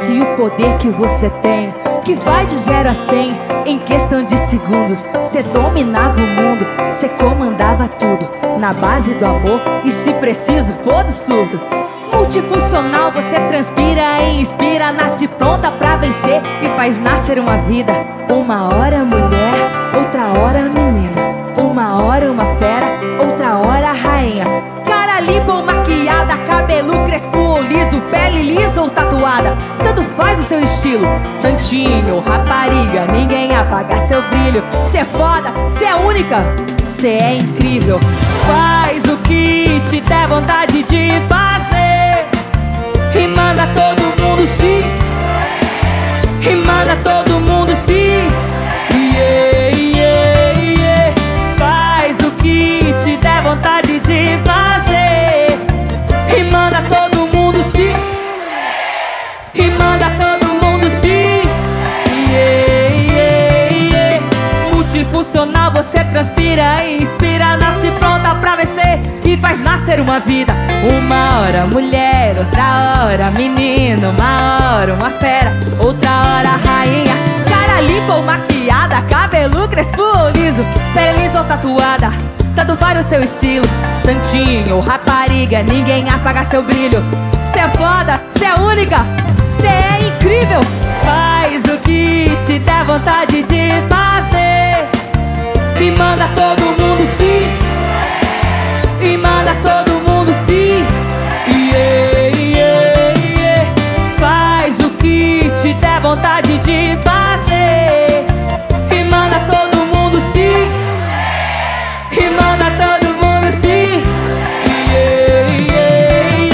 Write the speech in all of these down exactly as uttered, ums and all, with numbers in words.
soubesse o poder que você tem, que vai de zero a cem em questão de segundos. Cê dominava o mundo, cê comandava tudo na base do amor e, se preciso, for do surdo. Multifuncional, você transpira e inspira, nasce pronta pra vencer e faz nascer uma vida. Uma hora mulher, outra hora menina, uma hora uma fera, outra hora rainha. Cara limpa ou maquiada, cabelo crespo ou liso, pele lisa ou tatuada, tanto faz o seu estilo. Santinho ou rapariga, ninguém apaga seu brilho. Cê é foda, cê é única, cê é incrível. Faz o que te der vontade de fazer e manda todo mundo sim, e manda todo mundo sim. Yeah, yeah, yeah. Faz o que te der vontade de fazer e manda todo mundo sim, e manda todo mundo sim. Yeah, yeah, yeah. Multifuncional, você transpira e inspira, nasce pronta pra vencer e faz nascer uma vida. Uma hora mulher, outra hora menino, uma hora uma fera, outra hora rainha. Cara limpa ou maquiada, cabelo crespo ou liso, pele lisa ou tatuada, tanto faz o seu estilo. Santinho ou rapariga, ninguém apaga seu brilho. Cê é foda, cê é única, cê é incrível. Faz o que te der vontade de fazer e manda todo mundo sim, e manda todo mundo sim. Yeah, yeah, yeah. Faz o que te der vontade de fazer e manda todo mundo sim, e manda todo mundo sim. Yeah, yeah,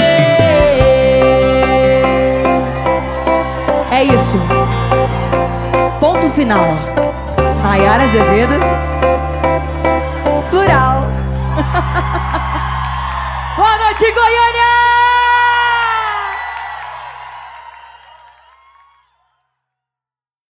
yeah. É isso. Ponto final. Nayara Azevedo. Plural. Boa noite, Goiânia!